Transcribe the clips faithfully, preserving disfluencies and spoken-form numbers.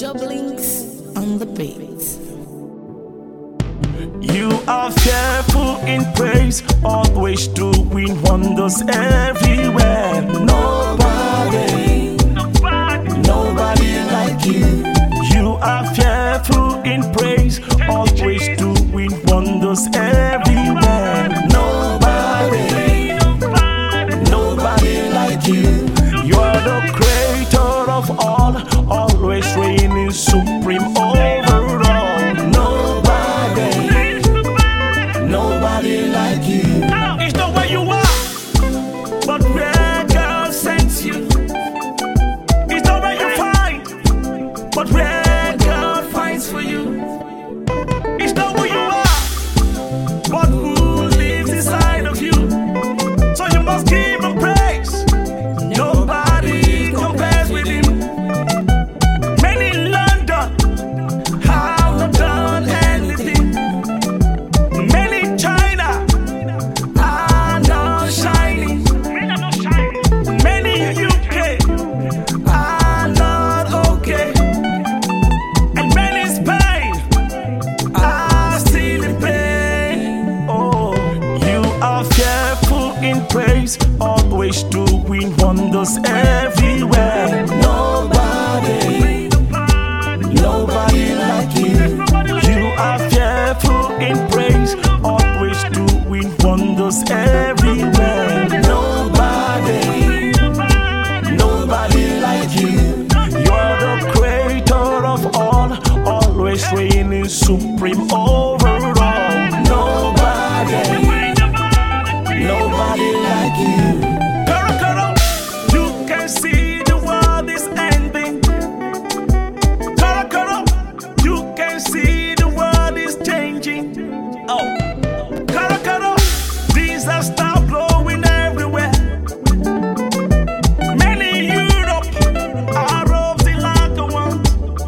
Joblinks on the beat. You are fearful in praise, always doing wonders everywhere. Nobody, nobody, nobody like you. You are fearful in praise, always doing wonders everywhere. Nobody, nobody, nobody like you. You are the creator of all, always reigning supreme over all. Nobody, nobody like you. It's not where you are, but where God sends you. It's not where you find, but where God finds for you. It's not who you are, but who lives inside of you. So you must give him praise. Nobody compares with him. Many in London have not done anything. Many in China are not shining. Many in U K are not okay. And many in Spain are still in pain. Oh, you are fearful in praise, always doing wonders everywhere. Nobody, nobody like you. You are fearful in praise, always doing wonders everywhere. Nobody, nobody like you. You're the creator of all, always reigning supreme over all. Nobody, nobody like you. Karakara, you can see the world is ending. Karakara, you can see the world is changing. Oh, Karakara, disaster blowing everywhere. Many in Europe are of the latter ones.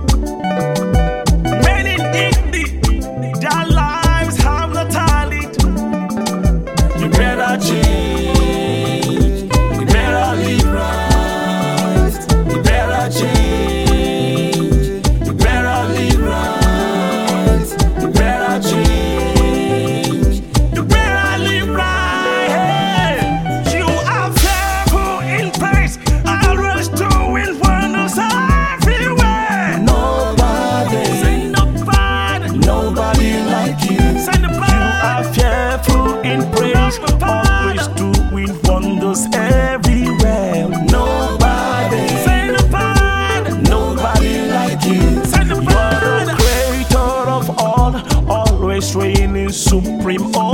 Many in Italy, their lives have not tallied. You better change. You better live right. You better change. You better live right. You better change. You better live right. Hey. You are fearful in praise, always doing wonders everywhere. Nobody, say nobody, nobody like you. Say nobody. You are fearful in praise, always doing wonders everywhere. Nobody, say nobody, nobody like you. Say nobody. You are the creator of all, always reigning supreme.